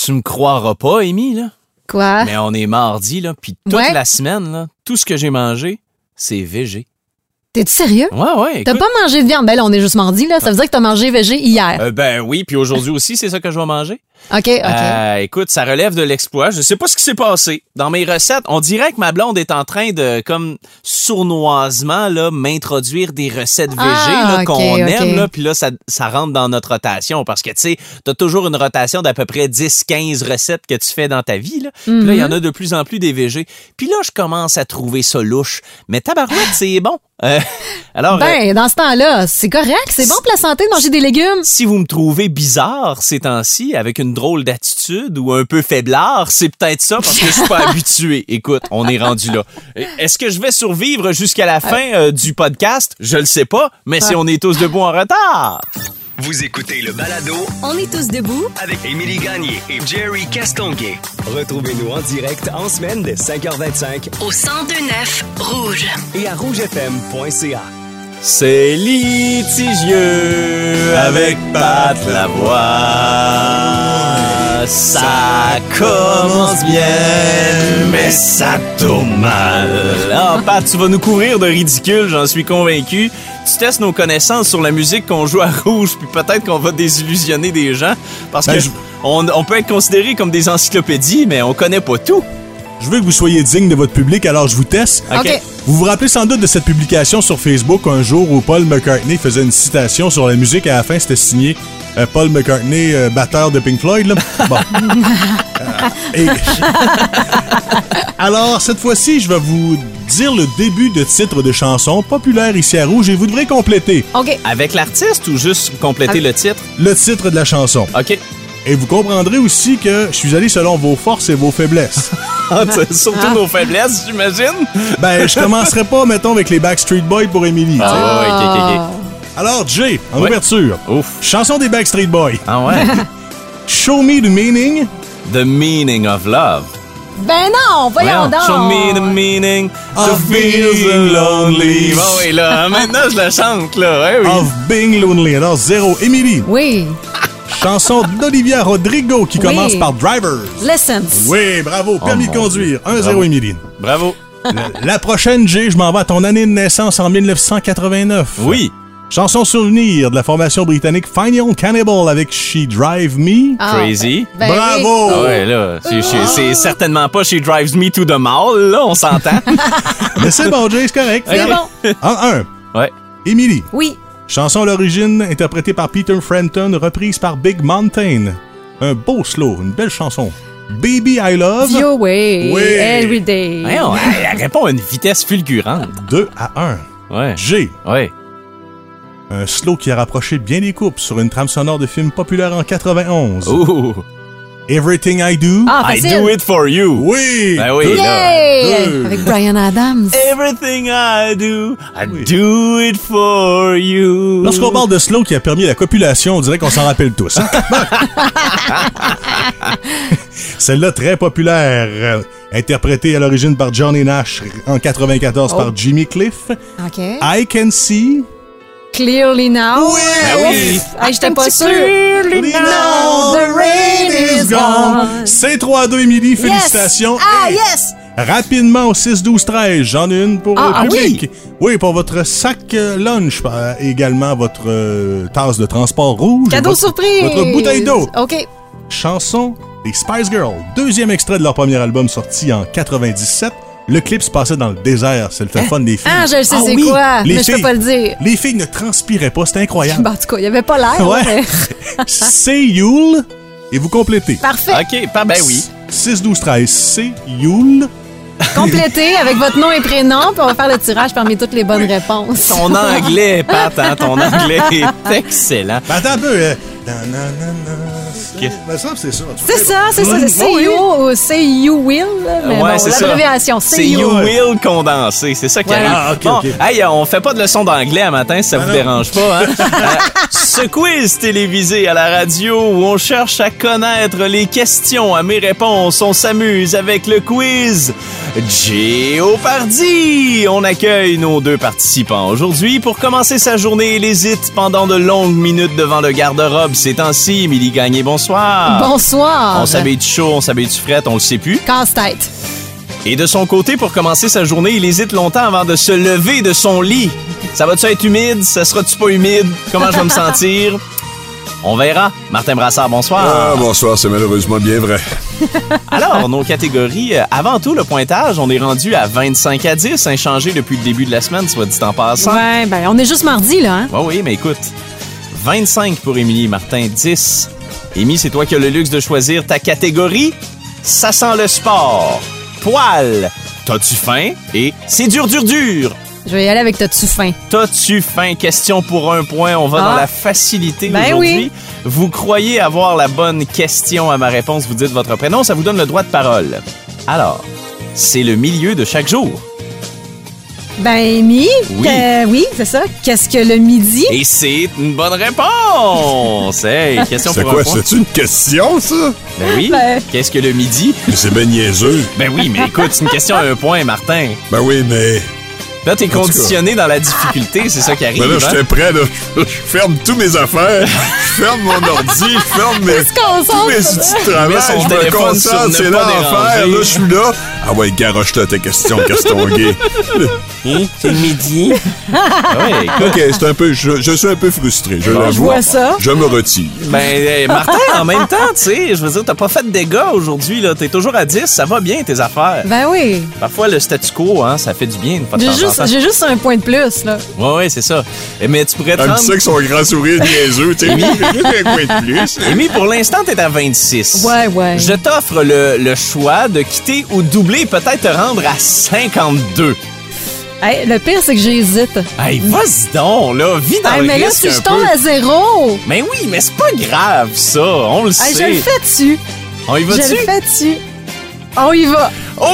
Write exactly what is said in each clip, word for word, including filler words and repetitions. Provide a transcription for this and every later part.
Tu me croiras pas, Amy, là? Quoi? Mais on est mardi, là, puis toute Ouais. la semaine, là, tout ce que j'ai mangé, c'est végé. T'es-tu sérieux? Ouais, ouais, T'as écoute. pas mangé de viande? Ben là, on est juste mardi, là. Ça veut dire que t'as mangé végé hier. Euh, ben oui, puis aujourd'hui aussi, c'est ça que je vais manger. OK, OK. Euh, écoute, ça relève de l'exploit. Je sais pas ce qui s'est passé. Dans mes recettes, on dirait que ma blonde est en train de, comme, sournoisement, là, m'introduire des recettes végé, Ah, là, ok, qu'on ok. aime, là, puis là, ça, ça rentre dans notre rotation. Parce que, tu sais, t'as toujours une rotation d'à peu près dix quinze recettes que tu fais dans ta vie, là. Puis là, il y en a de plus en plus des végés. Puis là, je commence à trouver ça louche. Mais tabarouette, c'est bon. Euh, alors, euh, Ben, dans ce temps-là, c'est correct. C'est bon pour la santé de manger des légumes. si vous me trouvez bizarre ces temps-ci, avec une drôle d'attitude ou un peu faiblard, c'est peut-être ça parce que je suis pas habitué. Écoute, on est rendu là. Est-ce que je vais survivre jusqu'à la fin euh, du podcast? Je le sais pas, mais si on est tous debout en retard. Vous écoutez le balado On est tous debout. avec Émilie Gagné et Jerry Castonguay. Retrouvez-nous en direct en semaine dès cinq heures vingt-cinq Au cent deux neuf Rouge. et à rouge f m point c a. C'est litigieux avec Pat Lavoie. Ça commence bien, mais ça tourne mal. Ah, Pat, tu vas nous couvrir de ridicule, j'en suis convaincu. Tu testes nos connaissances sur la musique qu'on joue à Rouge, puis peut-être qu'on va désillusionner des gens, parce Ben, que je- on, on peut être considéré comme des encyclopédies, mais on connaît pas tout. Je veux que vous soyez digne de votre public, alors je vous teste. OK. Vous vous rappelez sans doute de cette publication sur Facebook un jour où Paul McCartney faisait une citation sur la musique. À la fin, c'était signé euh, Paul McCartney, euh, batteur de Pink Floyd. Là. Bon. Euh, et- Alors, cette fois-ci, je vais vous dire le début de titre de chanson populaire ici à Rouge et vous devrez compléter OK. Avec l'artiste ou juste compléter le titre? le titre de la chanson. OK. Et vous comprendrez aussi que je suis allé selon vos forces et vos faiblesses. Surtout nos faiblesses, j'imagine. Ben, je commencerai pas, mettons, avec les Backstreet Boys pour Émilie. Ah, tu sais. ouais, ok, ok, ok. Alors, Jay, en Ouais. ouverture, Ouf. chanson des Backstreet Boys. Ah ouais. Show me the meaning. The meaning of love. Ben non, voyons donc. Show me the meaning Of of being being lonely. Bon, oui, là, maintenant je la chante, là. Ouais, oui. Of being lonely. Alors, zéro. Émilie, Oui. chanson d'Olivia Rodrigo qui Oui. commence par Drivers. Lessons. Oui, bravo. Permis Oh, de mon conduire. un zéro, Bravo. Émilie. Bravo. La, la prochaine, Jay, je m'en vais à ton année de naissance en mille neuf cent quatre-vingt-neuf. Oui. Chanson souvenir de la formation britannique Final Cannibal avec She Drive Me. Ah, Crazy. ben Bravo! Ah ouais, là, c'est- c'est c'est certainement pas She Drives Me to the Mall, là, on s'entend. Mais c'est bon, Jay, c'est correct. C'est bon. En un, Ouais. Émilie. Oui. Chanson à l'origine interprétée par Peter Frampton, reprise par Big Mountain. Un beau slow, une belle chanson. Baby I Love. Your way. Oui. Every day. Voyons, elle, elle répond à une vitesse fulgurante. deux à un. Ouais. G. Ouais. Un slow qui a rapproché bien les couples sur une trame sonore de film populaire en quatre-vingt-onze. Ooh. Everything I Do. Ah, I facile. do it for you. Oui! Ben oui, Deux. là. Yay! Deux. Avec Bryan Adams. Everything I do, I Oui. do it for you. Lorsqu'on parle de slow qui a permis la copulation, on dirait qu'on s'en rappelle tous. Hein? Celle-là, très populaire, euh, interprétée à l'origine par Johnny Nash en quatre-vingt-quatorze Oh. par Jimmy Cliff. OK. I Can See. Clearly now. Oui! Ben oui. Hey, j'étais pas sûre. Clearly now, the rain is gone. C'est trois à deux, Émilie. Félicitations. Ah, Et yes! rapidement au six douze treize, j'en ai une pour Ah, le ah public. Oui. pour votre sac euh, lunch, euh, également votre euh, tasse de transport rouge. et Cadeau votre, surprise. Votre bouteille d'eau. OK. Chanson des Spice Girls. Deuxième extrait de leur premier album sorti en quatre-vingt-dix-sept. Le clip se passait dans le désert. C'est le fait fun des filles. Ah, je le sais, Ah c'est oui, quoi, les mais je peux filles- pas le dire. Les filles ne transpiraient pas, c'était incroyable. Ben, en tout cas, il y avait pas l'air. Ouais. mais- C'est Yule et vous complétez. Parfait. OK, pas ben oui. six douze treize, c'est Yule. Complétez avec votre nom et prénom, puis on va faire le tirage parmi toutes les bonnes réponses. Ton anglais, Pat, hein, ton anglais est excellent. Ben, attends un peu. Euh... nan, nan, nan, nan, c'est- Qu'est- Ben ça, c'est ça. C'est ça, c'est ça. Mm, C'est oui. you ou c'est you will. Mais Ouais, bon, c'est ça. l'abréviation, c'est C'est you. You Will condensé, c'est ça qui Ouais. arrive. Ah, ok, bon, ok. hey, on fait pas de leçon d'anglais à matin si ça vous non. dérange pas. Hein? Euh, ce quiz télévisé à la radio où on cherche à connaître les questions à mes réponses, on s'amuse avec le quiz Jeopardy. On accueille nos deux participants aujourd'hui pour commencer sa journée. Il hésite pendant de longues minutes devant le garde-robe. Ces temps-ci, Émilie Gagné, bonsoir. bonsoir. Bonsoir. On s'habille-tu chaud, on s'habille-tu frette, on le sait plus. Casse-tête. Et de son côté, pour commencer sa journée, il hésite longtemps avant de se lever de son lit. Ça va-tu être humide? Ça sera-tu pas humide? Comment je vais me sentir? On verra. Martin Brassard, bonsoir. Ah, bonsoir, c'est malheureusement bien vrai. Alors, nos catégories, euh, avant tout, le pointage, on est rendu à vingt-cinq à dix, inchangé depuis le début de la semaine, soit dit en passant. Ouais, ben on est juste mardi, là. Hein? Oui, oui, mais écoute, vingt-cinq pour Émilie, Martin, dix. Émilie, c'est toi qui as le luxe de choisir ta catégorie. Ça sent le sport. Poil. T'as-tu faim? Et c'est dur, dur, dur. Je vais y aller avec t'as-tu faim. T'as-tu faim? Question pour un point. On va Ah. dans la facilité Ben aujourd'hui. oui. Vous croyez avoir la bonne question à ma réponse. Vous dites votre prénom. Ça vous donne le droit de parole. Alors, c'est le milieu de chaque jour. Ben, Amy, Oui. euh, oui, c'est ça. Qu'est-ce que le midi? Et c'est une bonne réponse. Hey, question C'est pour quoi, un point. c'est une question, ça? Ben oui. Ben. Qu'est-ce que le midi? Mais c'est ben niaiseux. Ben oui, mais écoute, c'est une question à un point, Martin. Ben oui, mais... Là, t'es tout cas. conditionné dans la difficulté. C'est ça qui arrive. Ben là, hein? j'étais prêt, là. Je ferme tous mes affaires. Je ferme mon ordi. Je ferme mes, se concentre. tous mes outils de travail. met son Je me téléphone sur concentre. ne C'est pas l'enfer. déranger. Là, je suis là. Ah ouais, garoche-toi tes questions, Gaston Gay. C'est le midi. Ah ouais, écoute. OK, c'est un peu... Je, je suis un peu frustré, je Bon, l'avoue. je vois ça. Je me retire. Ben, euh, Martin, en même temps, tu sais, je veux dire, t'as pas fait de dégâts aujourd'hui, là. T'es toujours à dix, ça va bien, tes affaires. Ben oui. Parfois, le statu quo, hein, ça fait du bien, une fois de J'ai temps en juste, temps. j'ai juste un point de plus, là. Ouais, ouais, c'est ça. Eh, Mais tu pourrais te Elle me rendre... dit ça avec son grand sourire niaiseux, tu sais. J'ai juste un coin de plus. Amy, pour l'instant, t'es à vingt-six. Ouais, ouais. Je t'offre le, le choix de quitter ou doubler, peut-être te rendre à cinquante-deux. Hey, le pire, c'est que j'hésite. Hey, vas-y donc, là, vis dans Hey, le mais là, risque si un je tombe peu. à zéro, Mais oui, mais c'est pas grave, ça, on le hey, sait. je le fais dessus. On y Je va-tu? le fais dessus. On y va. OK!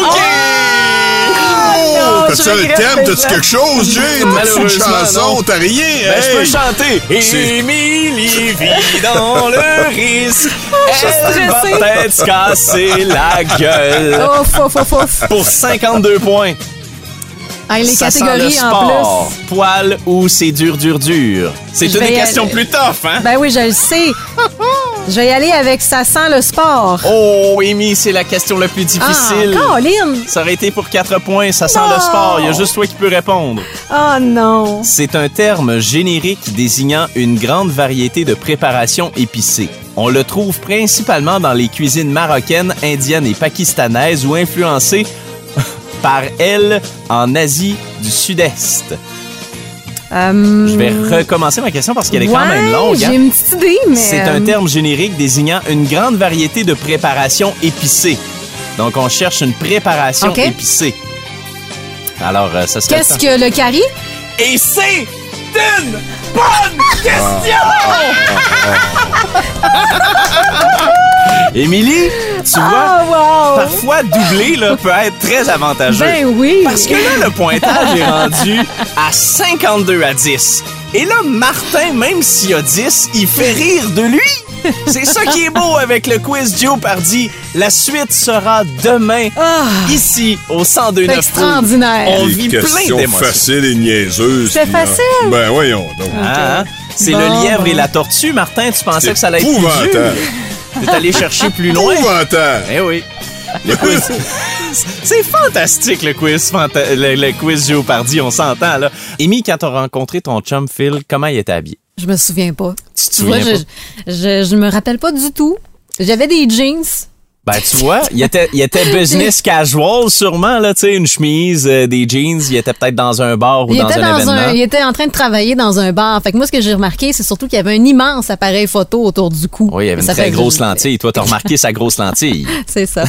non, T'as-tu je un regrette thème? T'as-tu déjà. quelque chose, Jay? T'as-tu une Malheureusement, chanson? non. T'as rien? Ben, je peux Hey! chanter. C'est- Émilie vit dans le risque. suis Elle va stressée. peut-être se casser la gueule. Ouf, ouf, ouf, ouf. Pour cinquante-deux points. Hey, les Ça sent le catégories en sport. Poil ou c'est dur, dur, dur. C'est Je une vais des y questions aller. plus tough, hein? plus. Ben oui, je le sais. Je vais y aller avec ça sent le sport. Oh, Amy, c'est la question la plus difficile. Ah, Colin. Ça aurait été pour quatre points. Ça sent Non. le sport. Il y a juste toi qui peux répondre. Oh non. C'est un terme générique désignant une grande variété de préparations épicées. On le trouve principalement dans les cuisines marocaines, indiennes et pakistanaises ou influencées par elles en Asie du Sud-Est. Euh, Je vais recommencer ma question parce qu'elle est ouais, quand même longue. J'ai hein. une petite idée, mais. C'est un euh, terme générique désignant une grande variété de préparations épicées. Donc, on cherche une préparation OK. épicée. Alors, euh, ça serait... Qu'est-ce que le curry? Et c'est une bonne question! Émilie, tu vois, Oh, wow! parfois doubler là, peut être très avantageux. Ben oui! Parce que là, le pointage est rendu à cinquante-deux à dix. Et là, Martin, même s'il a dix, il fait rire de lui. C'est ça qui est beau avec le quiz Jeopardy. La suite sera demain, Ah, ici, au cent deux neuf. extraordinaire. On Des vit plein questions d'émotions. faciles et niaiseuses. C'est puis, euh, facile? Ben voyons donc. Ah, hein? C'est Bon, le lièvre bon. et la tortue, Martin. Tu pensais C'est que ça allait être plus dur? épouvantable. T'es allé chercher plus loin? Épouvantable. Eh oui. Le quiz. C'est fantastique, le quiz, fanta- le, le quiz Jeopardy, on s'entend, là. Amy, quand t'as rencontré ton chum Phil, comment il était habillé? Je me souviens pas. Tu te Tu vois, souviens je, je, je me rappelle pas du tout. J'avais des jeans. Ben, tu vois, il était, il était business casual, sûrement, là, tu sais, une chemise, euh, des jeans, il était peut-être dans un bar ou Il dans était, un dans événement. un, il était en train de travailler dans un bar. Fait que moi, ce que j'ai remarqué, c'est surtout qu'il y avait un immense appareil photo autour du cou. Oui, il y avait une Ça très fait que grosse je- lentille. Toi, t'as remarqué sa grosse lentille. C'est ça.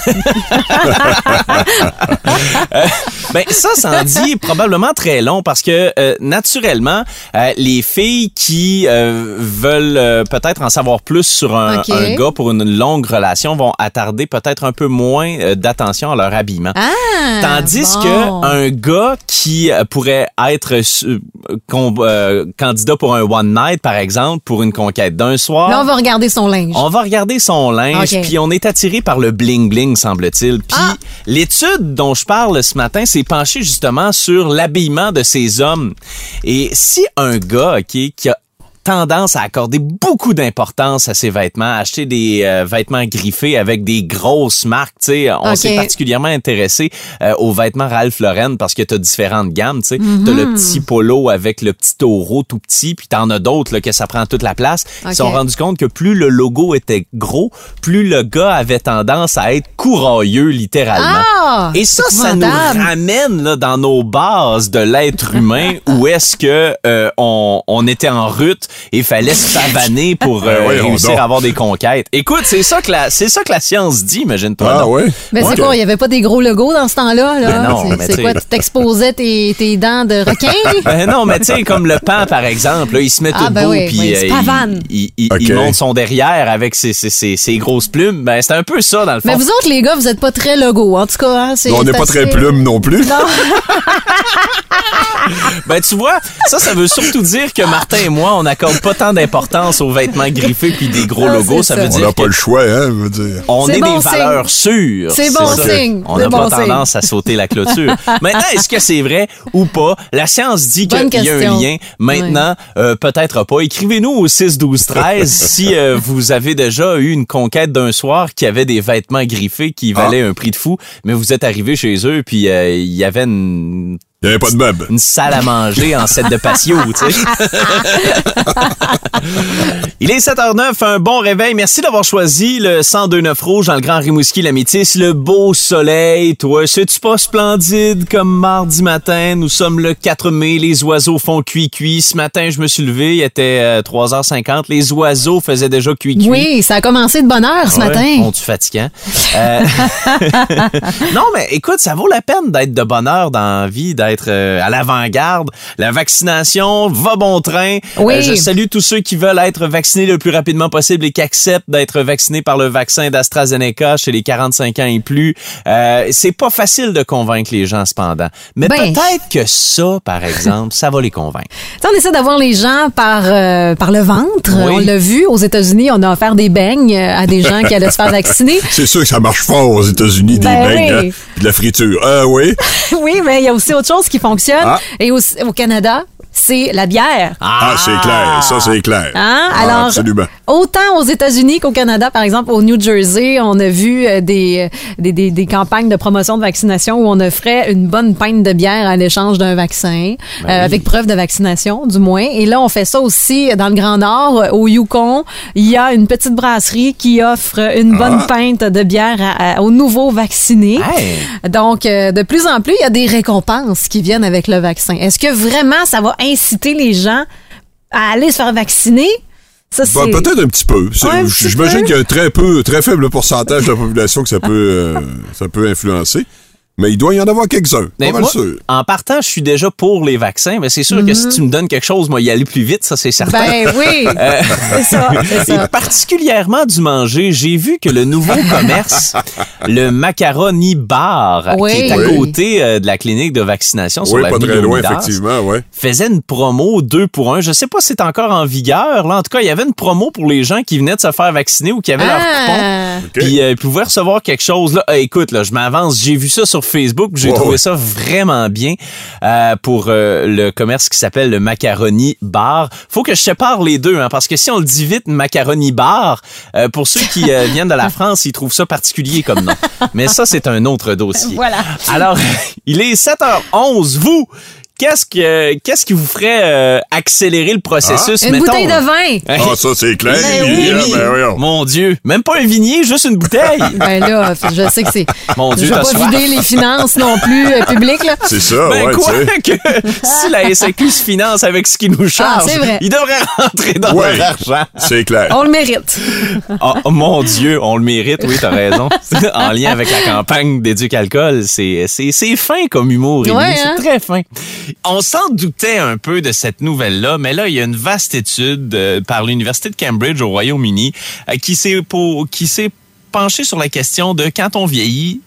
Ben ça, ça en dit probablement très long parce que euh, naturellement, euh, les filles qui euh, veulent euh, peut-être en savoir plus sur un, OK. un gars pour une longue relation vont attarder peut-être un peu moins euh, d'attention à leur habillement. Ah, Tandis bon. que un gars qui euh, pourrait être euh, con- euh, candidat pour un one night, par exemple, pour une conquête d'un soir. Là, on va regarder son linge. On va regarder son linge, OK. puis on est attiré par le bling-bling, semble-t-il. Puis Ah! l'étude dont je parle ce matin s'est penchée justement sur l'habillement de ces hommes. Et si un gars, OK, qui a tendance à accorder beaucoup d'importance à ses vêtements, acheter des euh, vêtements griffés avec des grosses marques, tu sais. On okay. s'est particulièrement intéressé euh, aux vêtements Ralph Lauren parce que t'as différentes gammes, tu sais. Mm-hmm. T'as le petit polo avec le petit taureau tout petit, puis t'en as d'autres là, que ça prend toute la place. Okay. Ils se sont rendus compte que plus le logo était gros, plus le gars avait tendance à être courailleux, littéralement. Ah, et ça, ça nous ramène là, dans nos bases de l'être humain où est-ce que euh, on, on était en rut et fallait se pavaner pour euh, oui, réussir à avoir des conquêtes. Écoute, c'est ça que la, c'est ça que la science dit, imagine-toi. Ah oui? Mais ouais. c'est quoi, il n'y avait pas des gros logos dans ce temps-là? Là? Ben non, c'est c'est quoi, tu t'exposais tes, tes dents de requin? Ben non, mais tu sais, comme le pan, par exemple, là, il se met tout ah, ben beau, oui, puis oui, euh, il, il, il, okay. il monte son derrière avec ses, ses, ses, ses grosses plumes. Ben, c'est un peu ça, dans le fond. Mais vous autres, les gars, vous êtes pas très logo, en tout cas. Hein, c'est, non, on n'est pas assez... très plume non plus. Non. Ben, tu vois, ça, ça veut surtout dire que Martin et moi, on n'accorde pas tant d'importance aux vêtements griffés puis des gros non, logos. Ça, ça veut on dire n'a pas le choix, hein, veut dire. On c'est est bon des valeurs sûres. C'est bon signe. On n'a bon pas tendance signe. à sauter la clôture. Maintenant, est-ce que c'est vrai ou pas? La science dit Bonne qu'il y a un lien. Maintenant, oui. euh, peut-être pas. Écrivez-nous au six douze treize si euh, vous avez déjà eu une conquête d'un soir qui avait des vêtements griffés qui valaient ah. un prix de fou, mais vous êtes arrivé chez eux puis il euh, y avait une... Il n'y avait pas de meubles. Une salle à manger en set de patio, tu sais. Il est sept heures neuf, un bon réveil. Merci d'avoir choisi le cent deux neuf Rouge dans le Grand Rimouski, la Métis. Le beau soleil, toi, c'est-tu pas splendide comme mardi matin? Nous sommes le quatre mai, les oiseaux font cuit-cuit. Ce matin, je me suis levé, il était euh, trois heures cinquante. Les oiseaux faisaient déjà cuit-cuit. Oui, ça a commencé de bonne heure ce ouais, matin. Bon-tu fatigant? Euh... non, mais écoute, ça vaut la peine d'être de bonne heure dans la vie, d'être être à l'avant-garde. La vaccination va bon train. Oui. Euh, je salue tous ceux qui veulent être vaccinés le plus rapidement possible et qui acceptent d'être vaccinés par le vaccin d'AstraZeneca chez les quarante-cinq ans et plus. Euh, c'est pas facile de convaincre les gens cependant. Mais ben. peut-être que ça, par exemple, ça va les convaincre. T'sais, on essaie d'avoir les gens par, euh, par le ventre. Oui. On l'a vu aux États-Unis, on a offert des beignes à des gens qui allaient se faire vacciner. C'est sûr que ça marche fort aux États-Unis, des ben beignes, oui. hein, puis de la friture. Ah oui. Oui, mais il y a aussi autre chose qui fonctionne. Ah. Et au, au Canada, c'est la bière. Ah, ah c'est clair. Ça, c'est clair. Hein? Ah, alors, absolument. Autant aux États-Unis qu'au Canada, par exemple, au New Jersey, on a vu des, des, des, des campagnes de promotion de vaccination où on offrait une bonne pinte de bière à l'échange d'un vaccin, ben euh, oui. avec preuve de vaccination, du moins. Et là, on fait ça aussi dans le Grand Nord, au Yukon. Il y a une petite brasserie qui offre une bonne ah. pinte de bière à, à, aux nouveaux vaccinés. Hey. Donc, euh, de plus en plus, il y a des récompenses qui viennent avec le vaccin. Est-ce que vraiment ça va inciter les gens à aller se faire vacciner? Ça, ben, peut-être un petit peu. Ouais, j'imagine qu'il y a un très peu, très faible pourcentage de la population que ça peut, euh, ça peut influencer. Mais il doit y en avoir quelques-uns. Pas mal moi, sûr. En partant, je suis déjà pour les vaccins, mais c'est sûr mm-hmm. que si tu me donnes quelque chose, moi, y aller plus vite, ça, c'est certain. Ben oui! euh, c'est ça, c'est ça. Et particulièrement du manger, j'ai vu que le nouveau commerce, le Macaroni Bar, oui. qui est à oui. côté euh, de la clinique de vaccination sur oui, l'avenue pas très loin, Leonidas, effectivement, ouais. faisait une promo deux pour un. Je sais pas si c'est encore en vigueur. Là, en tout cas, il y avait une promo pour les gens qui venaient de se faire vacciner ou qui avaient ah. leur coupon. Okay. Puis euh, ils pouvaient recevoir quelque chose. Là, euh, écoute, là, je m'avance, j'ai vu ça sur Facebook, j'ai wow. trouvé ça vraiment bien euh, pour euh, le commerce qui s'appelle le Macaroni Bar. Faut que je sépare les deux, hein, parce que si on le dit vite, Macaroni Bar, euh, pour ceux qui euh, viennent de la France, ils trouvent ça particulier comme nom. Mais ça, c'est un autre dossier. Voilà. Alors, il est sept heures onze. Vous, Qu'est-ce, que, qu'est-ce qui vous ferait euh, accélérer le processus? Ah? Une mettons, bouteille de vin. Ah, oh, ça, c'est clair. Ben oui. oui. Ben, oui. Mon Dieu. Même pas un vignier, juste une bouteille. Ben là, je sais que c'est... Mon Dieu, je vais t'as pas soif. vider les finances non plus euh, publiques, là. C'est ça, ben ouais, quoi que si la S A Q se finance avec ce qu'ils nous chargent, ah, c'est vrai. ils devraient rentrer dans ouais, leur argent. C'est clair. On le mérite. Oh, oh mon Dieu, on le mérite, oui, t'as raison. En lien avec la campagne d'Éduc-Alcool, c'est, c'est, c'est fin comme humour. Ouais, c'est hein? très fin. On s'en doutait un peu de cette nouvelle-là, mais là, il y a une vaste étude euh, par l'Université de Cambridge au Royaume-Uni euh, qui s'est pour, qui s'est penchée sur la question de quand on vieillit,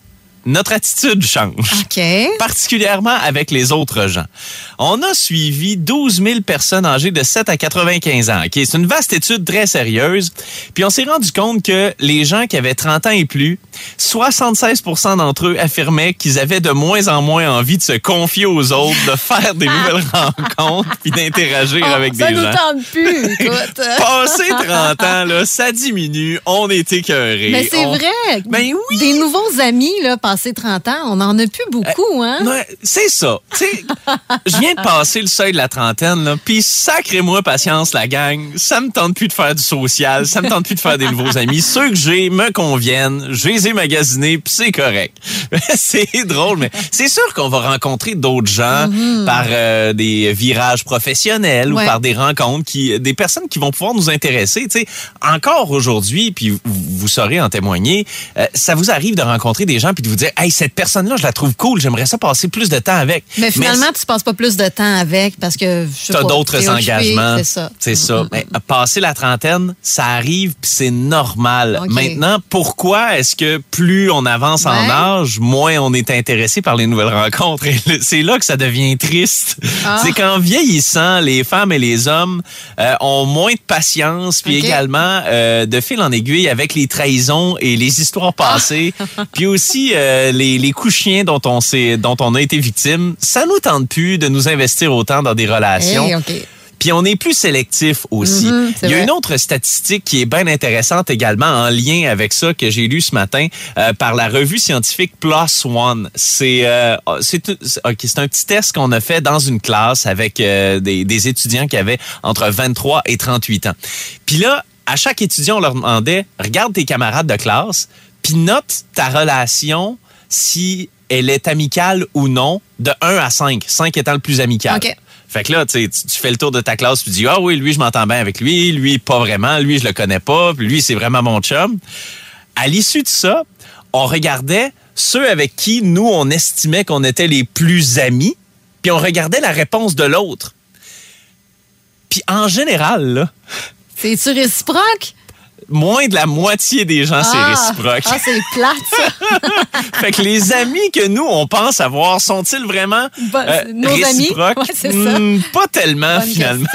notre attitude change. OK. Particulièrement avec les autres gens. On a suivi douze mille personnes âgées de sept à quatre-vingt-quinze ans. Okay? C'est une vaste étude très sérieuse. Puis on s'est rendu compte que les gens qui avaient trente ans et plus, soixante-seize pour cent d'entre eux affirmaient qu'ils avaient de moins en moins envie de se confier aux autres, de faire des nouvelles rencontres puis d'interagir Oh, avec ça des nous gens. tente plus, écoute. Passé trente ans, là, ça diminue. On est écœurés. Mais c'est On... vrai. Ben oui. Des nouveaux amis, là, passé trente ans, on n'en a plus beaucoup, hein? Ouais, c'est ça. Tu sais, je viens de passer le seuil de la trentaine, là, puis sacrez-moi patience, la gang. Ça me tente plus de faire du social, ça me tente plus de faire des nouveaux amis. Ceux que j'ai me conviennent, je les ai magasinés, puis c'est correct. C'est drôle, mais c'est sûr qu'on va rencontrer d'autres gens mm-hmm. par euh, des virages professionnels ouais. ou par des rencontres, qui, des personnes qui vont pouvoir nous intéresser. Tu sais, encore aujourd'hui, puis vous, vous saurez en témoigner, euh, ça vous arrive de rencontrer des gens puis de vous dire, hey, cette personne-là, je la trouve cool, j'aimerais ça passer plus de temps avec. Mais finalement, mais, tu passes pas plus de temps avec parce que tu as d'autres engagements. C'est ça. C'est mm-hmm. ça. Mais passer la trentaine, ça arrive puis c'est normal. Okay. Maintenant, pourquoi est-ce que plus on avance ouais. en âge, moins on est intéressé par les nouvelles rencontres? Et c'est là que ça devient triste. Ah. C'est qu'en vieillissant, les femmes et les hommes euh, ont moins de patience puis okay. également euh, de fil en aiguille avec les trahisons et les histoires passées. Ah. Puis aussi euh, les, les coups chiens dont on s'est, dont on a été victime. Ça nous tente plus de nous investir autant dans des relations. Hey, okay. Puis on est plus sélectif aussi. Mm-hmm, Il y a vrai. une autre statistique qui est bien intéressante également en lien avec ça que j'ai lu ce matin euh, par la revue scientifique PLOS ONE. C'est euh, c'est okay, c'est un petit test qu'on a fait dans une classe avec euh, des, des étudiants qui avaient entre vingt-trois et trente-huit ans. Puis là, à chaque étudiant, on leur demandait, regarde tes camarades de classe, puis note ta relation si elle est amicale ou non, de un à cinq, cinq étant le plus amical. Okay. Fait que là, tu tu fais le tour de ta classe, tu dis, ah oui, lui, je m'entends bien avec lui, lui, pas vraiment, lui, je le connais pas, puis lui, c'est vraiment mon chum. À l'issue de ça, on regardait ceux avec qui nous, on estimait qu'on était les plus amis, puis on regardait la réponse de l'autre. Puis en général, là... C'est-tu réciproque? Moins de la moitié des gens, ah, c'est réciproque. Ah, c'est plate, ça. Fait que les amis que nous, on pense avoir, sont-ils vraiment bah, euh, nos réciproques? Amis? Ouais, c'est ça. Mmh, pas tellement, Bonne finalement.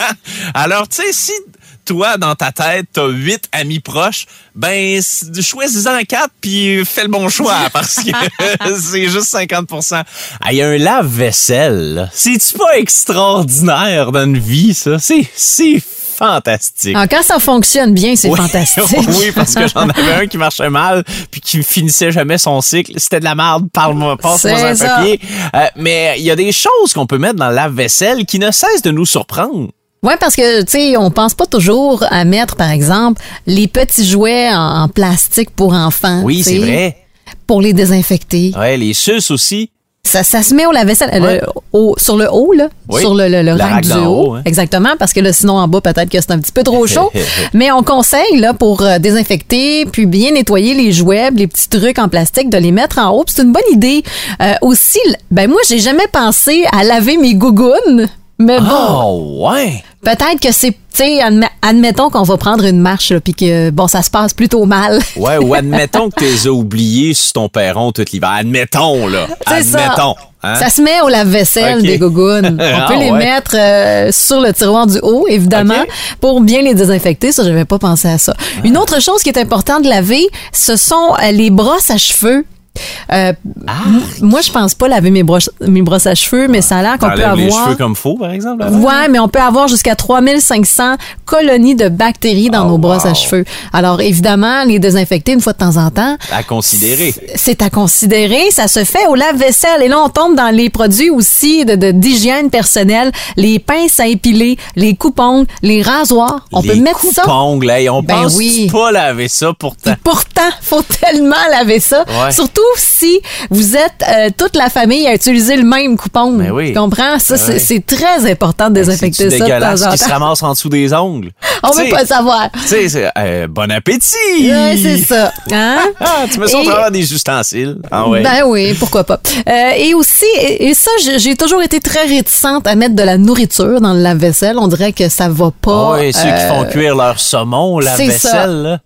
Alors, tu sais, si toi, dans ta tête, t'as huit amis proches, ben, choisis-en quatre puis fais le bon choix parce que c'est juste cinquante pour cent. Il y a un lave-vaisselle, c'est-tu pas extraordinaire dans une vie, ça? C'est, c'est fantastique. Ah, quand ça fonctionne bien, c'est oui, fantastique. Oui, parce que j'en avais un qui marchait mal puis qui finissait jamais son cycle. C'était de la merde. Parle-moi, passe-moi un ça. papier. Euh, mais il y a des choses qu'on peut mettre dans le lave-vaisselle qui ne cessent de nous surprendre. Oui, parce que, tu sais, on pense pas toujours à mettre, par exemple, les petits jouets en, en plastique pour enfants. Oui, c'est vrai. Pour les désinfecter. Oui, les suces aussi. Ça, ça se met au lave-vaisselle, ouais. le, au, sur le haut, là, oui. sur le, le, le rack du haut. haut hein. Exactement, parce que là, sinon, en bas, peut-être que c'est un petit peu trop chaud. Mais on conseille, là, pour euh, désinfecter, puis bien nettoyer les jouets, les petits trucs en plastique, de les mettre en haut. Puis c'est une bonne idée. Euh, aussi, ben moi, j'ai jamais pensé à laver mes gougounes. Mais bon. Oh, ouais. Peut-être que c'est, tu sais, adm- admettons qu'on va prendre une marche, puis que, bon, ça se passe plutôt mal. Ouais, ou admettons que tu les as oubliés sur ton perron tout l'hiver. Admettons, là. C'est admettons. Ça. Hein? Ça se met au lave-vaisselle okay. des gougounes. On ah, peut les ouais. mettre euh, sur le tiroir du haut, évidemment, okay. pour bien les désinfecter. Ça, j'avais pas pensé à ça. Ah. Une autre chose qui est importante de laver, ce sont euh, les brosses à cheveux. Euh, ah. m- moi, je pense pas laver mes brosses, mes brosses à cheveux, mais ça a l'air qu'on peut avoir... les cheveux comme faux, par exemple? Avant? Ouais, mais on peut avoir jusqu'à trois mille cinq cents colonies de bactéries dans oh, nos brosses wow. à cheveux. Alors, évidemment, les désinfecter une fois de temps en temps... À considérer. C'est à considérer. Ça se fait au lave-vaisselle. Et là, on tombe dans les produits aussi de, de, d'hygiène personnelle. Les pinces à épiler, les coupes-ongles, les rasoirs. On les peut mettre ça... Les coupes-ongles, hey, on ben pense oui. pas laver ça pourtant. Et pourtant, faut tellement laver ça. Ouais. Surtout si vous êtes euh, toute la famille à utiliser le même coupon. Ben oui. Tu comprends? Ça, Ben c'est, oui. c'est très important de désinfecter c'est ça de temps dégueulasse en temps. qui se ramasse en dessous des ongles. On T'sais, veut pas le savoir. Tu sais, c'est, euh, bon appétit! Ouais, c'est ça. Hein? Ah, tu mets ça Et... au travers des ustensiles. Ah ouais. Ben oui, pourquoi pas. Euh, et aussi, et, et ça, j'ai, j'ai toujours été très réticente à mettre de la nourriture dans le lave-vaisselle. On dirait que ça va pas. Oui, ceux euh... qui font cuire leur saumon au lave-vaisselle. Là.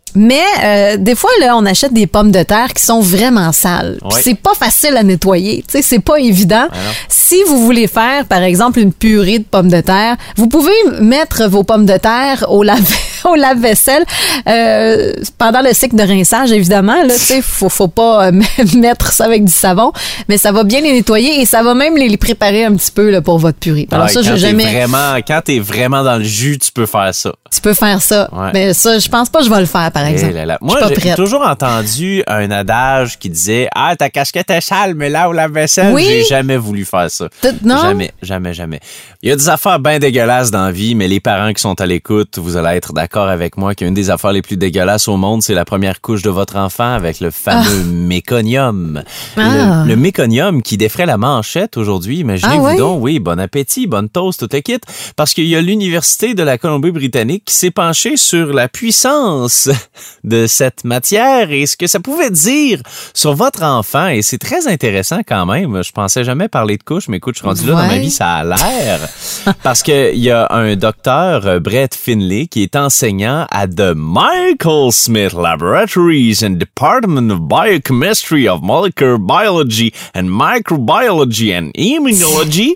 Mais euh, des fois, là, on achète des pommes de terre qui sont vraiment sales. Ouais. Puis c'est pas facile à nettoyer. Tu sais, c'est pas évident. Alors. Si vous voulez faire, par exemple, une purée de pommes de terre, vous pouvez mettre vos pommes de terre au lave au lave-vaisselle euh, pendant le cycle de rinçage, évidemment. Là, tu sais, faut faut pas euh, mettre ça avec du savon, mais ça va bien les nettoyer et ça va même les, les préparer un petit peu là, pour votre purée. Alors Ouais, ça, quand j'ai jamais. T'es vraiment, quand t'es vraiment dans le jus, tu peux faire ça. Tu peux faire ça, Ouais. mais ça, je pense pas que je vais le faire, par Eh exemple. là là. Je suis Moi, pas j'ai prête. toujours entendu un adage qui disait « Ah, ta casquette est sale, mais là où la vaisselle, Oui. j'ai jamais voulu faire ça. » T- non? Jamais, jamais, jamais. Il y a des affaires bien dégueulasses dans la vie, mais les parents qui sont à l'écoute, vous allez être d'accord avec moi qu'une des affaires les plus dégueulasses au monde, c'est la première couche de votre enfant avec le fameux méconium. Ah. Le, le méconium qui défrait la manchette aujourd'hui. Imaginez-vous Ah ouais? donc, oui, bon appétit, bonne toast, tout est kit. Parce qu'il y a l'Université de la Colombie-Britannique qui s'est penchée sur la puissance de cette matière et ce que ça pouvait dire sur votre enfant. Et c'est très intéressant quand même. Je pensais jamais parler de couche, mais écoute, je suis rendu là dans ma Ouais. vie, ça a l'air. Parce que il y a un docteur, euh, Brett Finlay, qui est enseignant à The Michael Smith Laboratories and Department of Biochemistry of Molecular Biology and Microbiology and Immunology.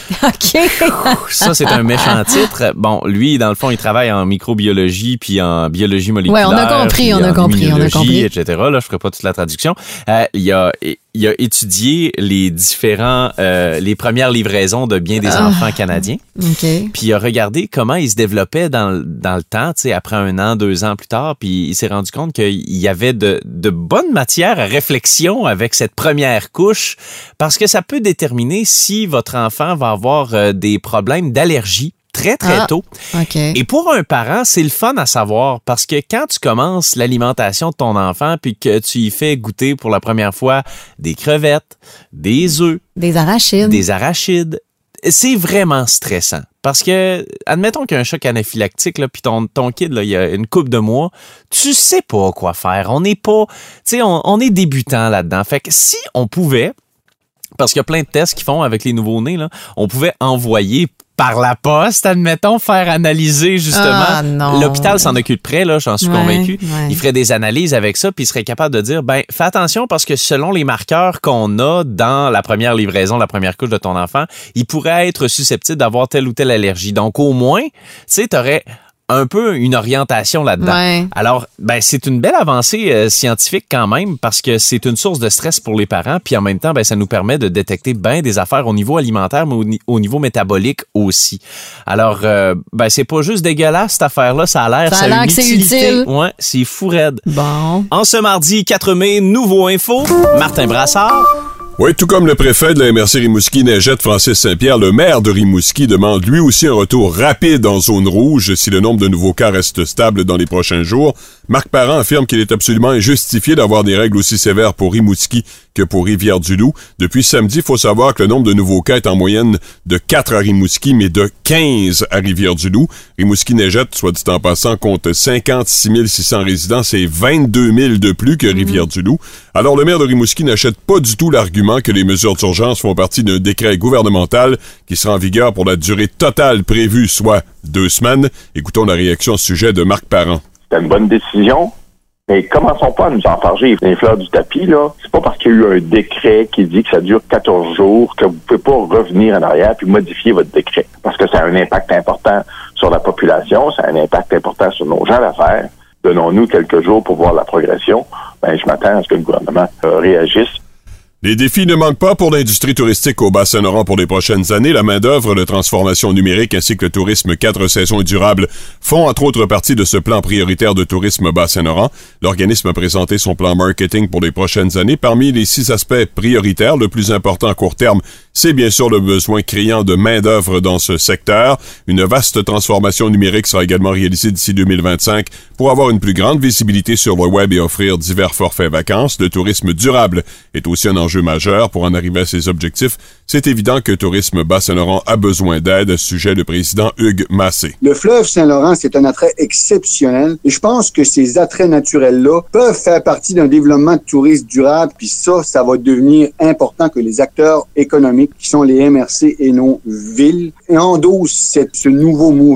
OK. Ça, c'est un méchant titre. Bon, lui, dans le fond, il travaille en microbiologie puis en biologie moléculaire. Ouais, on a compris, puis on a en compris, on a immunologie, compris. et cetera. Là, je ferai pas toute la traduction. Euh, il a il a étudié les différents euh, les premières livraisons de bien des Ah. enfants canadiens. OK. Puis il a regardé comment ils se développaient dans, le- dans le temps, tu sais, après un an, deux ans plus tard, puis il s'est rendu compte qu'il y avait de, de bonnes matières à réflexion avec cette première couche, parce que ça peut déterminer si votre enfant va avoir euh, des problèmes d'allergie très, très Ah. tôt. OK. Et pour un parent, c'est le fun à savoir parce que quand tu commences l'alimentation de ton enfant puis que tu y fais goûter pour la première fois des crevettes, des œufs, Des arachides. des arachides, c'est vraiment stressant. Parce que, admettons qu'il y a un choc anaphylactique, là, puis ton, ton kid, là, il y a une couple de mois, tu sais pas quoi faire. On n'est pas, tu sais, on, on est débutant là-dedans. Fait que si on pouvait, parce qu'il y a plein de tests qu'ils font avec les nouveaux-nés, là, on pouvait envoyer par la poste, admettons, faire analyser justement. Ah, non. L'hôpital s'en occupe près, là, j'en suis Ouais, convaincu. ouais. Il ferait des analyses avec ça, puis il serait capable de dire, ben, fais attention parce que selon les marqueurs qu'on a dans la première livraison, la première couche de ton enfant, il pourrait être susceptible d'avoir telle ou telle allergie. Donc, au moins, tu sais, t'aurais un peu une orientation là-dedans. Ouais. Alors, ben c'est une belle avancée euh, scientifique quand même parce que c'est une source de stress pour les parents, puis en même temps, ben ça nous permet de détecter bien des affaires au niveau alimentaire, mais au, ni- au niveau métabolique aussi. Alors, euh, ben c'est pas juste dégueulasse cette affaire-là, ça a l'air, Ça a a l'air une que c'est utilité. utile. Ouais, c'est fou raide. Bon. En ce mardi quatre mai, nouveau info, Martin Brassard. Oui, tout comme le préfet de la M R C Rimouski-Neigette, Francis Saint-Pierre, le maire de Rimouski demande lui aussi un retour rapide en zone rouge si le nombre de nouveaux cas reste stable dans les prochains jours. Marc Parent affirme qu'il est absolument injustifié d'avoir des règles aussi sévères pour Rimouski que pour Rivière-du-Loup. Depuis samedi, il faut savoir que le nombre de nouveaux cas est en moyenne de quatre à Rimouski, mais de quinze à Rivière-du-Loup. Rimouski-Neigette, soit dit en passant, compte cinquante-six mille six cents résidents, c'est vingt-deux mille de plus que Rivière-du-Loup. Alors le maire de Rimouski n'achète pas du tout l'argument que les mesures d'urgence font partie d'un décret gouvernemental qui sera en vigueur pour la durée totale prévue, soit deux semaines. Écoutons la réaction au sujet de Marc Parent. C'était une bonne décision, mais commençons pas à nous enfarger les fleurs du tapis, là. C'est pas parce qu'il y a eu un décret qui dit que ça dure quatorze jours que vous pouvez pas revenir en arrière puis modifier votre décret. Parce que ça a un impact important sur la population, ça a un impact important sur nos gens d'affaires. Donnons-nous quelques jours pour voir la progression. Ben, je m'attends à ce que le gouvernement euh, réagisse. Les défis ne manquent pas pour l'industrie touristique au Bas-Saint-Laurent pour les prochaines années. La main-d'œuvre, la transformation numérique ainsi que le tourisme quatre saisons et durable font entre autres partie de ce plan prioritaire de tourisme Bas-Saint-Laurent. L'organisme a présenté son plan marketing pour les prochaines années. Parmi les six aspects prioritaires, le plus important à court terme, c'est bien sûr le besoin criant de main-d'œuvre dans ce secteur. Une vaste transformation numérique sera également réalisée d'ici deux mille vingt-cinq pour avoir une plus grande visibilité sur le web et offrir divers forfaits vacances. Le tourisme durable est aussi un enjeu majeur pour en arriver à ces objectifs. C'est évident que Tourisme Bas-Saint-Laurent a besoin d'aide, sujet le président Hugues Massé. Le fleuve Saint-Laurent, c'est un attrait exceptionnel et je pense que ces attraits naturels-là peuvent faire partie d'un développement de tourisme durable, puis ça, ça va devenir important que les acteurs économiques qui sont les M R C et nos villes endossent cette, ce nouveau mouvement-là.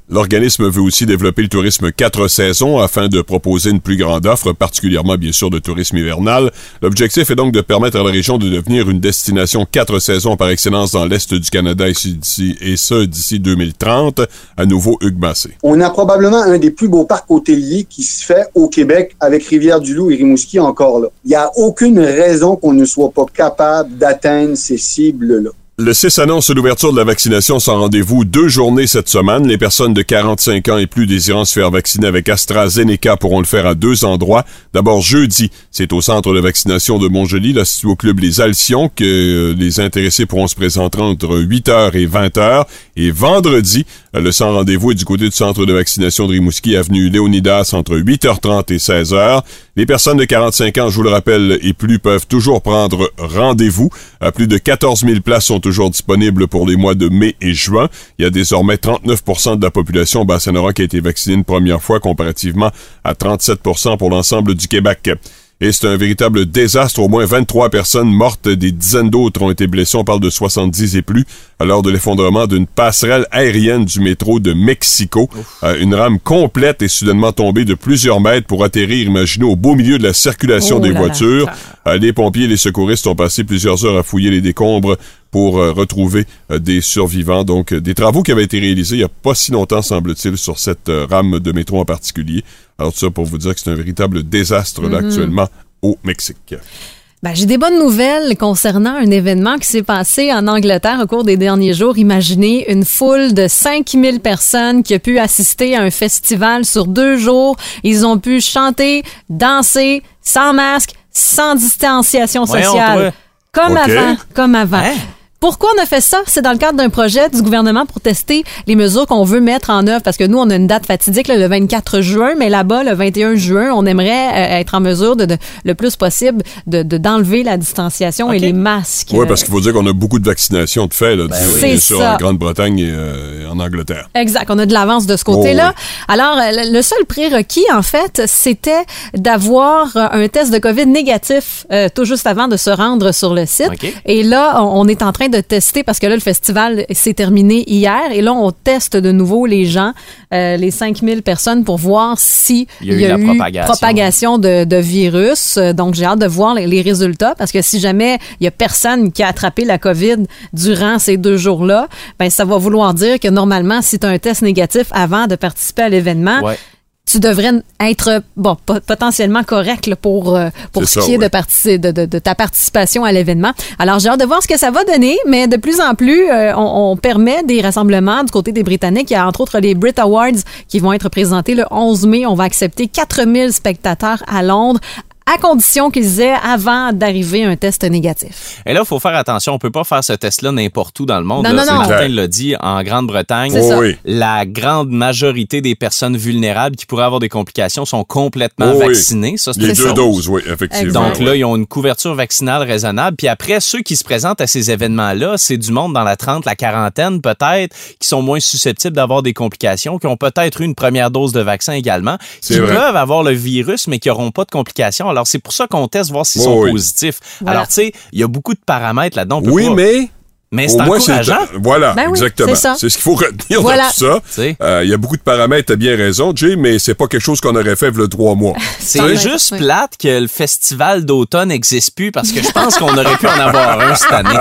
L'organisme veut aussi développer le tourisme quatre saisons afin de proposer une plus grande offre, particulièrement bien sûr de tourisme hivernal. L'objectif est donc de permettre à la région de devenir une destination quatre saisons par excellence dans l'Est du Canada, et, d'ici, et ce, d'ici deux mille trente. À nouveau, Hugues Massé. On a probablement un des plus beaux parcs hôteliers qui se fait au Québec avec Rivière-du-Loup et Rimouski encore là. Il n'y a aucune raison qu'on ne soit pas capable d'atteindre ces cibles-là. Le six annonce l'ouverture de la vaccination sans rendez-vous deux journées cette semaine. Les personnes de quarante-cinq ans et plus désirant se faire vacciner avec AstraZeneca pourront le faire à deux endroits. D'abord jeudi, c'est au centre de vaccination de Montjoly, là situé au club Les Alcions, que les intéressés pourront se présenter entre huit heures et vingt heures. Et vendredi, le sans rendez-vous est du côté du centre de vaccination de Rimouski, avenue Léonidas, entre huit heures trente et seize heures. Les personnes de quarante-cinq ans, je vous le rappelle, et plus peuvent toujours prendre rendez-vous. À plus de quatorze mille places sont toujours disponibles pour les mois de mai et juin. Il y a désormais trente-neuf pour cent de la population au Bas-Saint-Laurent qui a été vaccinée une première fois, comparativement à trente-sept pour cent pour l'ensemble du Québec. Et c'est un véritable désastre. Au moins vingt-trois personnes mortes, des dizaines d'autres ont été blessées. On parle de soixante-dix et plus lors de l'effondrement d'une passerelle aérienne du métro de Mexico. Euh, une rame complète est soudainement tombée de plusieurs mètres pour atterrir, imaginez, au beau milieu de la circulation oh des voitures. Euh, les pompiers et les secouristes ont passé plusieurs heures à fouiller les décombres pour euh, retrouver euh, des survivants. Donc, euh, des travaux qui avaient été réalisés il n'y a pas si longtemps, semble-t-il, sur cette euh, rame de métro en particulier. Alors, tout ça pour vous dire que c'est un véritable désastre, là, mm-hmm. actuellement, au Mexique. Ben, j'ai des bonnes nouvelles concernant un événement qui s'est passé en Angleterre au cours des derniers jours. Imaginez une foule de cinq mille personnes qui a pu assister à un festival sur deux jours. Ils ont pu chanter, danser, sans masque, sans distanciation sociale. Voyons, comme okay. avant, comme avant. Hein? Pourquoi on a fait ça? C'est dans le cadre d'un projet du gouvernement pour tester les mesures qu'on veut mettre en œuvre. Parce que nous, on a une date fatidique, là, le vingt-quatre juin, mais là-bas, le vingt et un juin, on aimerait euh, être en mesure de, de le plus possible de, de d'enlever la distanciation okay. et les masques. Oui, parce qu'il faut dire qu'on a beaucoup de vaccinations de fait, là, ben du, oui. bien sûr, en Grande-Bretagne et euh, en Angleterre. Exact. On a de l'avance de ce côté-là. Oh, oui. Alors, le seul prérequis, en fait, c'était d'avoir un test de COVID négatif euh, tout juste avant de se rendre sur le site. Okay. Et là, on, on est en train de tester parce que là, le festival s'est terminé hier et là, on teste de nouveau les gens, euh, les cinq mille personnes pour voir si il y a, il y a eu, eu propagation, propagation de, de virus. Donc, j'ai hâte de voir les, les résultats parce que si jamais il y a personne qui a attrapé la COVID durant ces deux jours-là, ben ça va vouloir dire que normalement, si tu as un test négatif avant de participer à l'événement, ouais. tu devrais être bon potentiellement correct là, pour euh, pour ce qui est ouais. de, partic- de, de, de ta participation à l'événement. Alors j'ai hâte de voir ce que ça va donner, mais de plus en plus euh, on, on permet des rassemblements du côté des Britanniques. Il y a entre autres les Brit Awards qui vont être présentés le onze mai. On va accepter quatre mille spectateurs à Londres, à condition qu'ils aient, avant d'arriver, un test négatif. Et là, il faut faire attention. On peut pas faire ce test-là n'importe où dans le monde. Non, là, non, non. Martin l'a dit, en Grande-Bretagne, c'est ça. Oui. La grande majorité des personnes vulnérables qui pourraient avoir des complications sont complètement oh, vaccinées. Oui. Ça, c'est Les deux chose. doses, oui, effectivement. Donc oui. là, ils ont une couverture vaccinale raisonnable. Puis après, ceux qui se présentent à ces événements-là, c'est du monde dans la trente, la quarantaine peut-être, qui sont moins susceptibles d'avoir des complications, qui ont peut-être eu une première dose de vaccin également, c'est qui vrai. peuvent avoir le virus, mais qui n'auront pas de complications. Alors, c'est pour ça qu'on teste, voir s'ils oh, sont oui. positifs. Voilà. Alors, tu sais, il y a beaucoup de paramètres là-dedans. On peut oui, pas... mais... Mais c'est Au moins, encourageant. C'est, voilà, ben oui, exactement. C'est, ça. c'est ce qu'il faut retenir voilà. de tout ça. Il euh, y a beaucoup de paramètres, t'as bien raison, Jay, mais c'est pas quelque chose qu'on aurait fait il y a trois mois. C'est oui. juste oui. plate que le festival d'automne n'existe plus parce que je pense qu'on aurait pu en avoir un cette année.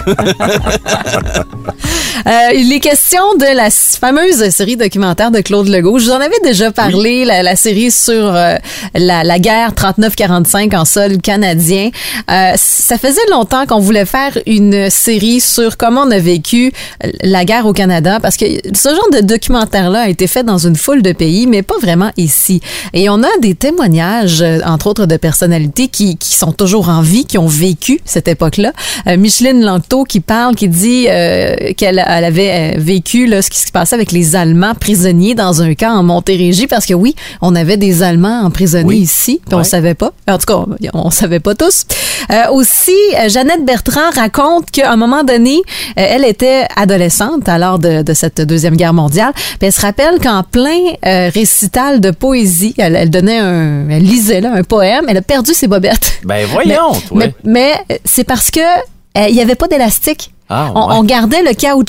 euh, les questions de la fameuse série documentaire de Claude Legault. Je vous en avais déjà parlé, oui. la, la série sur euh, la, la guerre trente-neuf quarante-cinq en sol canadien. Euh, ça faisait longtemps qu'on voulait faire une série sur comment on a vécu la guerre au Canada, parce que ce genre de documentaire-là a été fait dans une foule de pays, mais pas vraiment ici. Et on a des témoignages, entre autres, de personnalités qui, qui sont toujours en vie, qui ont vécu cette époque-là. Euh, Micheline Langto qui parle, qui dit euh, qu'elle elle avait vécu là, ce qui se passait avec les Allemands prisonniers dans un camp en Montérégie, parce que oui, on avait des Allemands emprisonnés oui. ici, puis ouais. on savait pas. En tout cas, on savait pas tous. Euh, aussi, Jeannette Bertrand raconte qu'à un moment donné, euh, elle était adolescente à l'heure de, de cette Deuxième Guerre mondiale. Puis elle se rappelle qu'en plein euh, récital de poésie, elle, elle donnait un... Elle lisait là, un poème. Elle a perdu ses bobettes. Ben voyons, mais, ouais. mais, mais c'est parce que il euh, y avait pas d'élastique. Ah, ouais. on, on gardait le caoutchouc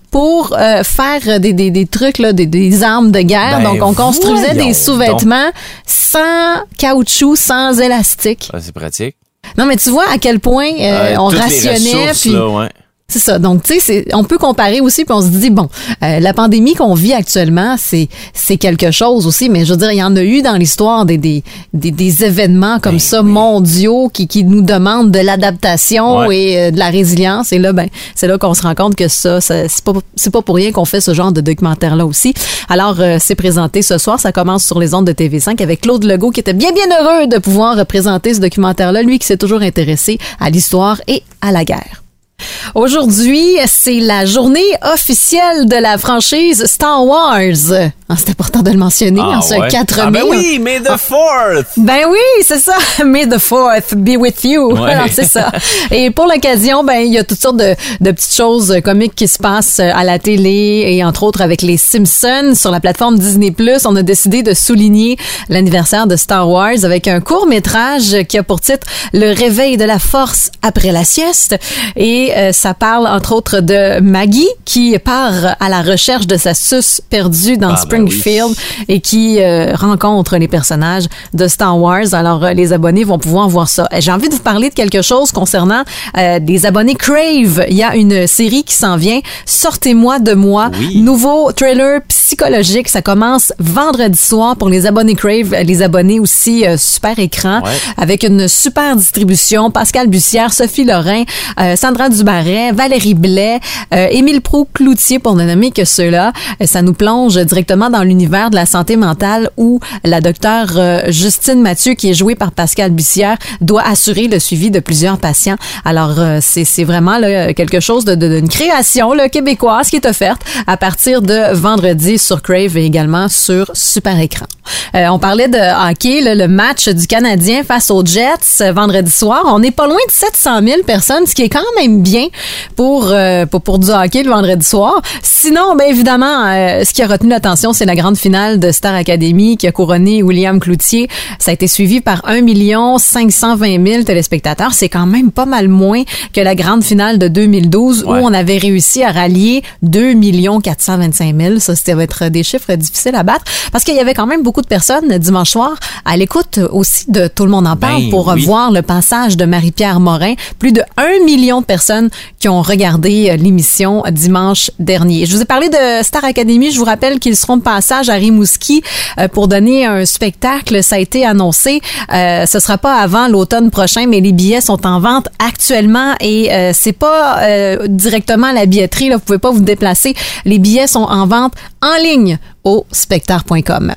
pour euh, faire des, des, des trucs, là, des, des armes de guerre. Ben, Donc, on construisait voyons des sous-vêtements sans caoutchouc, sans élastique. Ah, c'est pratique. Non, mais tu vois à quel point euh, Euh, on toutes les rationnait. ressources, Puis, là, ouais. c'est ça. Donc, tu sais, c'est- on peut comparer aussi, puis on se dit, bon, euh, la pandémie qu'on vit actuellement, c'est c'est quelque chose aussi, mais je veux dire, il y en a eu dans l'histoire des, des, des, des événements comme Ben ça, oui. mondiaux, qui, qui nous demandent de l'adaptation Ouais. et euh, de la résilience. Et là, ben, c'est là qu'on se rend compte que ça, ça c'est pas, c'est pas pour rien qu'on fait ce genre de documentaire-là aussi. Alors, euh, c'est présenté ce soir. Ça commence sur les ondes de T V cinq avec Claude Legault, qui était bien, bien heureux de pouvoir présenter ce documentaire-là, lui qui s'est toujours intéressé à l'histoire et à la guerre. Aujourd'hui, c'est la journée officielle de la franchise Star Wars. Ah, c'est important de le mentionner en ce ouais. quatre Ah, mai. ben oui, May the fourth! Ben oui, c'est ça. May the fourth be with you. Ouais. Alors, c'est ça. Et pour l'occasion, ben il y a toutes sortes de, de petites choses comiques qui se passent à la télé et entre autres avec les Simpsons sur la plateforme Disney plus. On a décidé de souligner l'anniversaire de Star Wars avec un court-métrage qui a pour titre Le réveil de la force après la sieste. Et euh, ça parle entre autres de Maggie qui part à la recherche de sa suce perdue dans Ah, ben Springfield et qui euh, rencontre les personnages de Star Wars. Alors, euh, les abonnés vont pouvoir voir ça. J'ai envie de vous parler de quelque chose concernant euh, des abonnés Crave. Il y a une série qui s'en vient, Sortez-moi de moi. Oui. Nouveau trailer psychologique. Ça commence vendredi soir pour les abonnés Crave, les abonnés aussi euh, super écran, Ouais. avec une super distribution. Pascal Bussière, Sophie Lorrain, euh, Sandra Dubarret, Valérie Blais, euh, Émile Proulx-Cloutier, pour ne nommer que ceux-là. Euh, ça nous plonge directement dans l'univers de la santé mentale où la docteure euh, Justine Mathieu, qui est jouée par Pascal Bussière, doit assurer le suivi de plusieurs patients. Alors, euh, c'est, c'est vraiment là, quelque chose de, de, d'une création là, québécoise qui est offerte à partir de vendredi sur Crave et également sur Super Écran. Euh, on parlait de hockey, là, le match du Canadien face aux Jets euh, vendredi soir. On n'est pas loin de sept cent mille personnes, ce qui est quand même bien pour, euh, pour, pour du hockey le vendredi soir. Sinon, bien évidemment, euh, ce qui a retenu l'attention, c'est la grande finale de Star Academy qui a couronné William Cloutier. Ça a été suivi par un million cinq cent vingt mille téléspectateurs. C'est quand même pas mal moins que la grande finale de deux mille douze Ouais. où on avait réussi à rallier deux millions quatre cent vingt-cinq mille. Ça, c'était va être des chiffres difficiles à battre parce qu'il y avait quand même beaucoup de personnes dimanche soir à l'écoute aussi de Tout le monde en parle Ben pour oui. voir le passage de Marie-Pierre Morin. Plus de un million de personnes qui ont regardé euh, l'émission dimanche dernier. Je vous ai parlé de Star Academy. Je vous rappelle qu'ils seront de passage à Rimouski euh, pour donner un spectacle. Ça a été annoncé. Euh, ce sera pas avant l'automne prochain, mais les billets sont en vente actuellement et euh, c'est pas euh, directement à la billetterie. Là, vous pouvez pas vous déplacer. Les billets sont en vente en ligne au spectacle point com.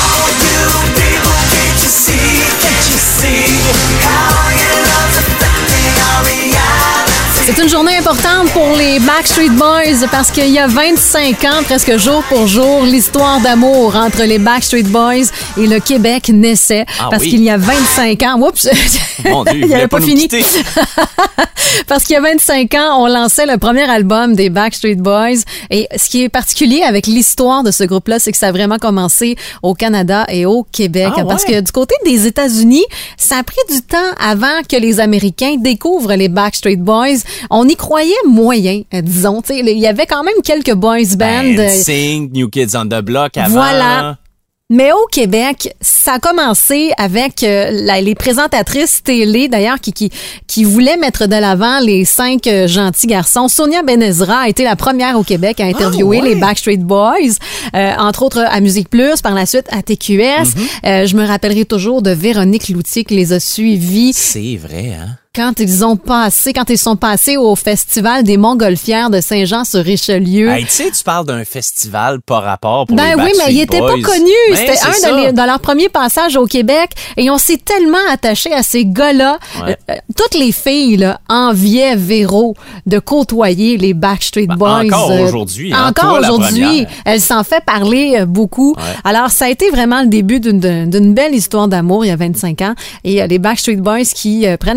C'est une journée importante pour les Backstreet Boys parce qu'il y a vingt-cinq ans, presque jour pour jour, l'histoire d'amour entre les Backstreet Boys et le Québec naissait. Ah parce oui. qu'il y a vingt-cinq ans, oups, Mon Dieu, il il voulait avait pas pas nous fini. quitter. Parce qu'il y a vingt-cinq ans, on lançait le premier album des Backstreet Boys. Et ce qui est particulier avec l'histoire de ce groupe-là, c'est que ça a vraiment commencé au Canada et au Québec. Ah Parce ouais? que du côté des États-Unis, ça a pris du temps avant que les Américains découvrent les Backstreet Boys. On y croyait moyen, euh, disons. Tu sais, il y avait quand même quelques boys bands. Ben, euh, Sing, New Kids on the Block avant. Voilà. Mais au Québec, ça a commencé avec euh, la- les présentatrices télé, d'ailleurs, qui, qui, qui voulaient mettre de l'avant les cinq euh, gentils garçons. Sonia Benezra a été la première au Québec à interviewer Ah ouais? les Backstreet Boys, euh, entre autres à Musique Plus, par la suite à T Q S. Mm-hmm. Euh, je me rappellerai toujours de Véronique Loutier qui les a suivis C'est vrai, hein? quand ils ont passé, quand ils sont passés au Festival des Montgolfières de Saint-Jean-sur-Richelieu. Hey, tu sais, tu parles d'un festival par rapport pour Ben les oui, Backstreet mais il était pas Boys. connu. Ben, C'était c'est un ça. de, les- de leurs premiers passages au Québec. Et on s'est tellement attaché à ces gars-là. Ouais. Euh, euh, toutes les filles là, enviaient Véro de côtoyer les Backstreet Ben, Boys. encore Euh, aujourd'hui, hein, Encore toi, la aujourd'hui. première. Elle s'en fait parler euh, beaucoup. Ouais. Alors, ça a été vraiment le début d'une, d'une belle histoire d'amour il y a vingt-cinq ans. Et euh, les Backstreet Boys qui euh, prennent le temps toujours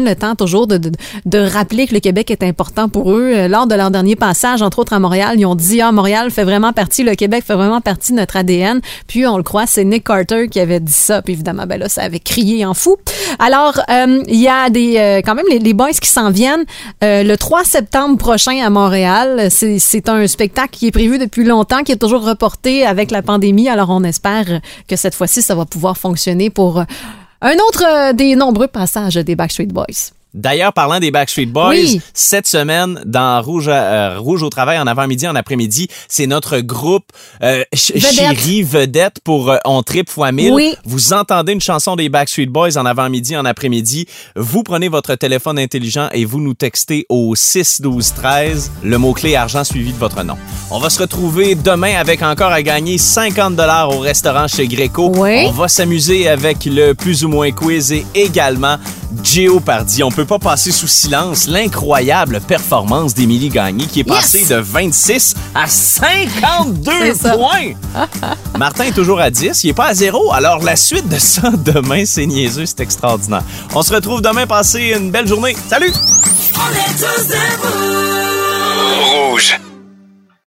toujours de, de, de rappeler que le Québec est important pour eux. Euh, lors de leur dernier passage, entre autres à Montréal, ils ont dit « Ah, Montréal fait vraiment partie, le Québec fait vraiment partie de notre A D N. » Puis, on le croit, c'est Nick Carter qui avait dit ça. Puis, évidemment, ben là, ça avait crié en fou. Alors, euh, il y a des euh, quand même les, les boys qui s'en viennent euh, le trois septembre prochain à Montréal. C'est, c'est un spectacle qui est prévu depuis longtemps, qui est toujours reporté avec la pandémie. Alors, on espère que cette fois-ci, ça va pouvoir fonctionner pour un autre euh, des nombreux passages des Backstreet Boys. D'ailleurs, parlant des Backstreet Boys, oui. cette semaine, dans Rouge, euh, Rouge au travail, en avant-midi, en après-midi, c'est notre groupe euh, ch- Vedette. chérie vedette pour euh, On Trip fois mille. Oui. Vous entendez une chanson des Backstreet Boys en avant-midi, en après-midi. Vous prenez votre téléphone intelligent et vous nous textez au six douze treize le mot-clé argent suivi de votre nom. On va se retrouver demain avec encore à gagner cinquante dollars au restaurant chez Greco. Oui. On va s'amuser avec le plus ou moins quiz et également Jeopardy. On peut pas passer sous silence l'incroyable performance d'Émilie Gagné qui est passée Yes! de vingt-six à cinquante-deux C'est ça. points. Martin est toujours à dix, il est pas à zéro. Alors la suite de ça demain, c'est niaiseux, c'est extraordinaire. On se retrouve demain, passez une belle journée. Salut! On est tous debout.